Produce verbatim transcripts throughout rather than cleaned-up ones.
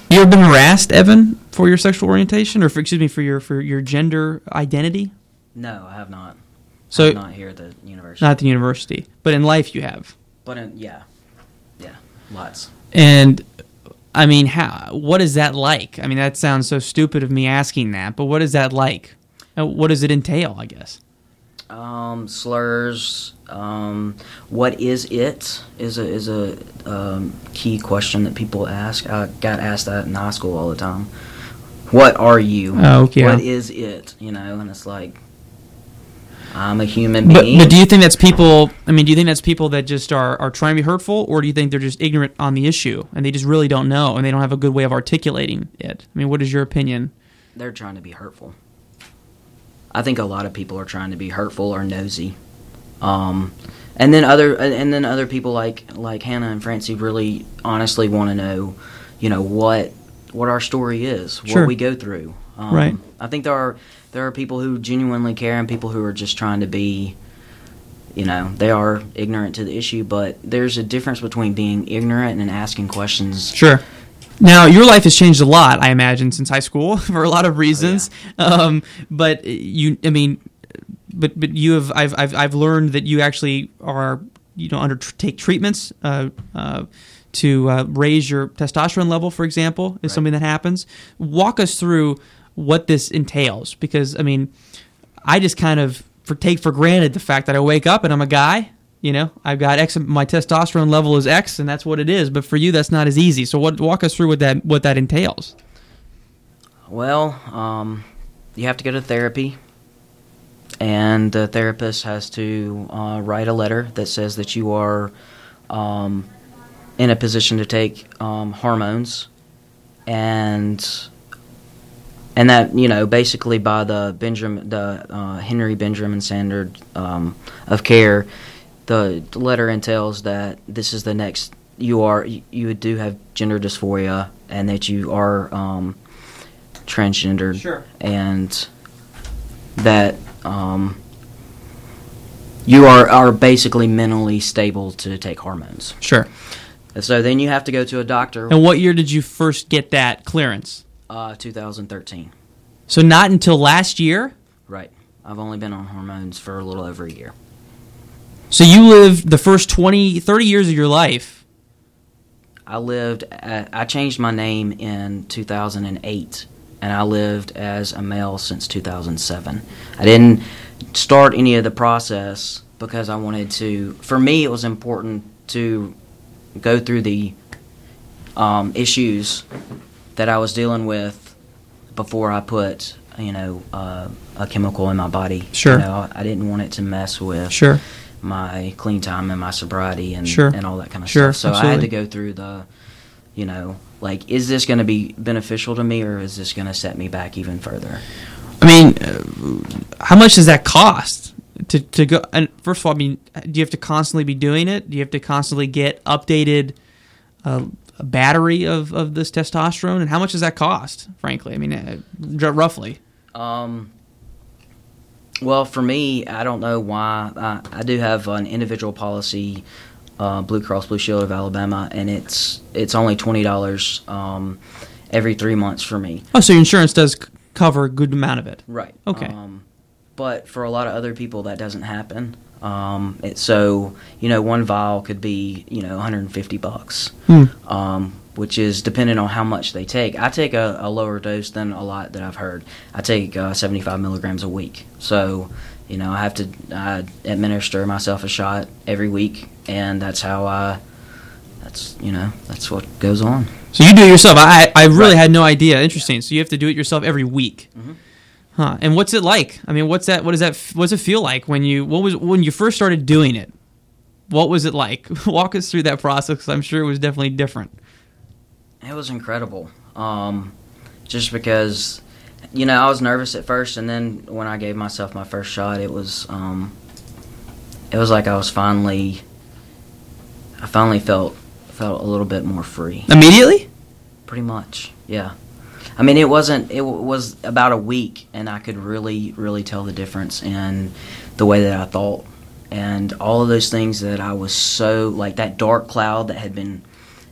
You ever been harassed, Evan, for your sexual orientation, or for, excuse me, for your for your gender identity? No, I have not. So I'm not here at the university. Not at the university, but in life you have. But in, yeah, yeah, lots. And I mean, how? What is that like? I mean, that sounds so stupid of me asking that, but what is that like? Uh, What does it entail? I guess. Um, slurs. Um, what is it? Is a is a um, key question that people ask. I got asked that in high school all the time. What are you? Oh, okay. What is it? You know, and it's like, I'm a human But, being. but do you think that's people? I mean, do you think that's people that just are, are trying to be hurtful, or do you think they're just ignorant on the issue and they just really don't know and they don't have a good way of articulating it? I mean, what is your opinion? They're trying to be hurtful. I think a lot of people are trying to be hurtful or nosy, um, and then other and then other people like like Hannah and Francie really honestly want to know, you know, what what our story is, Sure. what we go through. Um, Right. I think there are there are people who genuinely care and people who are just trying to be, you know, they are ignorant to the issue. But there's a difference between being ignorant and asking questions. Sure. Now, your life has changed a lot, I imagine, since high school for a lot of reasons. Oh, um, but you, I mean, but but you have, I've I've I've learned that you actually are, you know, undertake treatments uh, uh, to uh, raise your testosterone level, for example, is Right. something that happens. Walk us through what this entails, because I mean, I just kind of for, take for granted the fact that I wake up and I'm a guy. You know, I've got X. My testosterone level is X, and that's what it is. But for you, that's not as easy. So, what walk us through what that what that entails? Well, um, you have to go to therapy, and the therapist has to uh, write a letter that says that you are um, in a position to take um, hormones, and and that, you know, basically by the Benjamin, the uh, Henry Benjamin standard um, of care, the letter entails that this is the next. You are you do have gender dysphoria, and that you are um, transgendered, Sure. and that um, you are, are basically mentally stable to take hormones. Sure. And so then you have to go to a doctor. And what year did you first get that clearance? Uh, two thousand thirteen. So not until last year? Right. I've only been on hormones for a little over a year. So you lived the first twenty, thirty years of your life. I lived, at, I changed my name in two thousand eight, and I lived as a male since two thousand seven. I didn't start any of the process because I wanted to, for me it was important to go through the um, issues that I was dealing with before I put, you know, uh, a chemical in my body. Sure. You know, I didn't want it to mess with Sure. my clean time and my sobriety and Sure. and all that kind of Sure, stuff. So I had absolutely. to go through the, you know, like, is this going to be beneficial to me, or is this going to set me back even further? I mean, uh, how much does that cost to to go? And first of all, I mean, do you have to constantly be doing it? Do you have to constantly get updated uh, a battery of, of this testosterone? And how much does that cost? Frankly, I mean, uh, r- roughly. Um. Well, for me, I don't know why. I, I do have an individual policy, uh, Blue Cross Blue Shield of Alabama, and it's it's only twenty dollars um, every three months for me. Oh, so your insurance does c- cover a good amount of it. Right. Okay. Um, but for a lot of other people, that doesn't happen. Um, it, so, you know, one vial could be, you know, one hundred fifty bucks, Hmm. um, which is dependent on how much they take. I take a, a lower dose than a lot that I've heard. I take uh, seventy-five milligrams a week. So, you know, I have to I administer myself a shot every week, and that's how I, that's, you know, that's what goes on. So you do it yourself. I I really Right. had no idea. Interesting. So you have to do it yourself every week. Mhm. Huh. And what's it like? I mean, what's that? What does that? f- What does it feel like when you? What was when you first started doing it? What was it like? Walk us through that process. 'Cause I'm sure it was definitely different. It was incredible. Um, just because, you know, I was nervous at first, and then when I gave myself my first shot, it was, um, it was like I was finally, I finally felt felt a little bit more free. Immediately? Pretty much, yeah. I mean, it wasn't. It w- was about a week, and I could really, really tell the difference in the way that I thought, and all of those things that I was so, like, that dark cloud that had been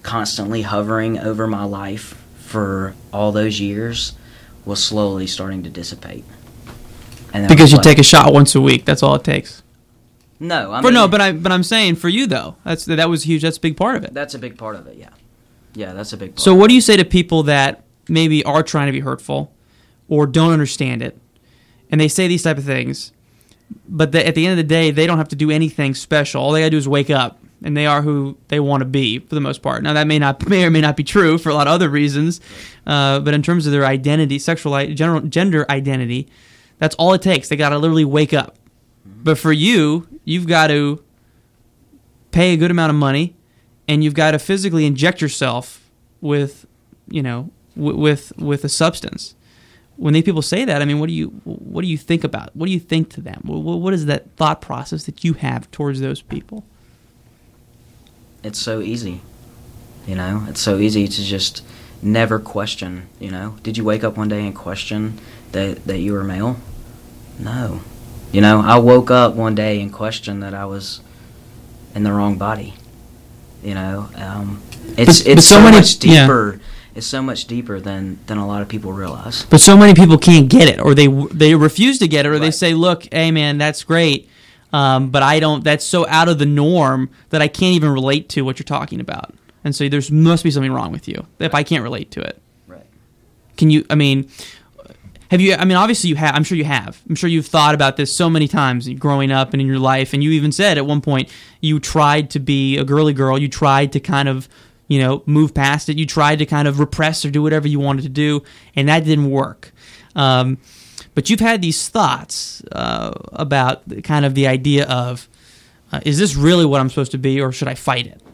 constantly hovering over my life for all those years was slowly starting to dissipate. And because you like, take a shot once a week. That's all it takes. No, I for mean, no, but I but I'm saying for you though, that's that was huge. That's a big part of it. That's a big part of it. Yeah, yeah, that's a big part. So what do you say to people that maybe are trying to be hurtful or don't understand it, and they say these type of things, but the, at the end of the day, they don't have to do anything special. All they got to do is wake up, and they are who they want to be for the most part. Now that may not may or may not be true for a lot of other reasons, uh, but in terms of their identity, sexual general gender identity, that's all it takes. They got to literally wake up. But for you, you've got to pay a good amount of money, and you've got to physically inject yourself with, you know, w- with with a substance. When these people say that, I mean, what do you what do you think about? What do you think to them? What, what is that thought process that you have towards those people? It's so easy, you know. It's so easy to just never question. You know, did you wake up one day and question that that you were male? No. You know, I woke up one day and questioned that I was in the wrong body. You know, um, it's but, it's but so, so many, much deeper. Yeah. It's so much deeper than, than a lot of people realize. But so many people can't get it, or they they refuse to get it, or right. They say, "Look, hey man, that's great, um, but I don't. That's so out of the norm that I can't even relate to what you're talking about." And so there must be something wrong with you if I can't relate to it. Right? Can you? I mean. Have you? I mean, obviously you have. I'm sure you have. I'm sure you've thought about this so many times growing up and in your life. And you even said at one point you tried to be a girly girl. You tried to kind of, you know, move past it. You tried to kind of repress or do whatever you wanted to do, and that didn't work. Um, but you've had these thoughts uh, about kind of the idea of, uh, is this really what I'm supposed to be, or should I fight it?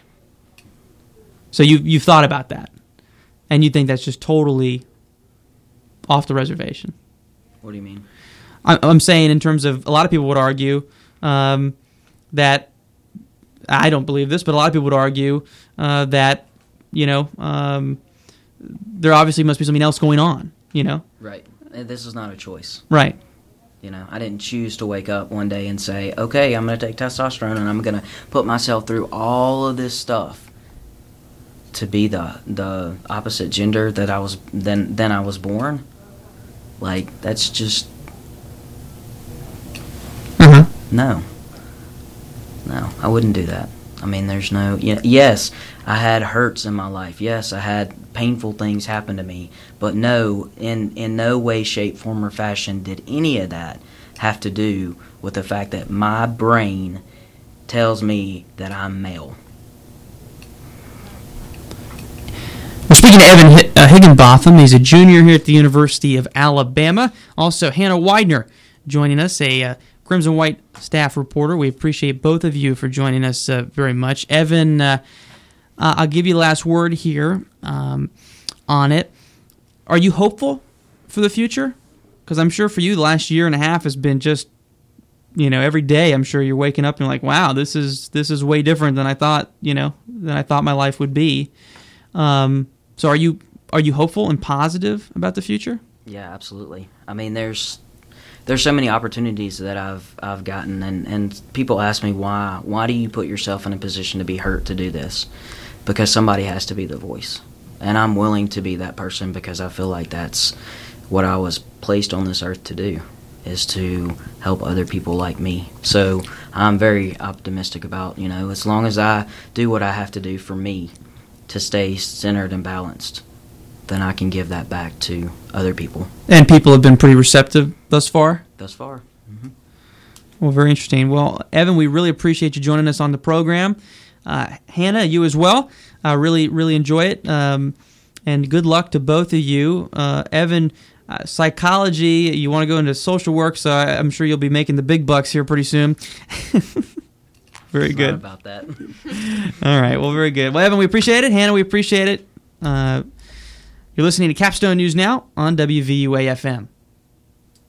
So you you've thought about that, and you think that's just totally off the reservation. What do you mean? I'm saying in terms of, a lot of people would argue um, that, I don't believe this, but a lot of people would argue uh, that, you know, um, there obviously must be something else going on, you know? Right. This is not a choice. Right. You know, I didn't choose to wake up one day and say, okay, I'm going to take testosterone and I'm going to put myself through all of this stuff to be the the opposite gender that I was then then I was born. Like, that's just uh-huh. no, no. I wouldn't do that. I mean, there's no. Yeah, yes, I had hurts in my life. Yes, I had painful things happen to me. But no, in in no way, shape, form, or fashion did any of that have to do with the fact that my brain tells me that I'm male. We're speaking to Evan H- uh, Higginbotham. He's a junior here at the University of Alabama. Also, Hannah Widener joining us, a uh, Crimson White staff reporter. We appreciate both of you for joining us uh, very much. Evan, uh, uh, I'll give you the last word here um, on it. Are you hopeful for the future? Because I'm sure for you, the last year and a half has been just, you know, every day I'm sure you're waking up and you're like, wow, this is this is way different than I thought, you know, than I thought my life would be. Um, so are you are you hopeful and positive about the future? Yeah, absolutely. I mean, there's there's so many opportunities that I've I've gotten, and, and people ask me why why do you put yourself in a position to be hurt to do this? Because somebody has to be the voice, and I'm willing to be that person because I feel like that's what I was placed on this earth to do, is to help other people like me. So I'm very optimistic about, you know, as long as I do what I have to do for me to stay centered and balanced, then I can give that back to other people. And people have been pretty receptive thus far? Thus far. Mm-hmm. Well, very interesting. Well, Evan, we really appreciate you joining us on the program. Uh, Hannah, you as well. I uh, really, really enjoy it. Um, and good luck to both of you. Uh, Evan, uh, psychology, you want to go into social work, so I, I'm sure you'll be making the big bucks here pretty soon. Very it's good. Not about that. All right. Well, very good. Well, Evan, we appreciate it. Hannah, we appreciate it. Uh, you're listening to Capstone News Now on W V U A F M.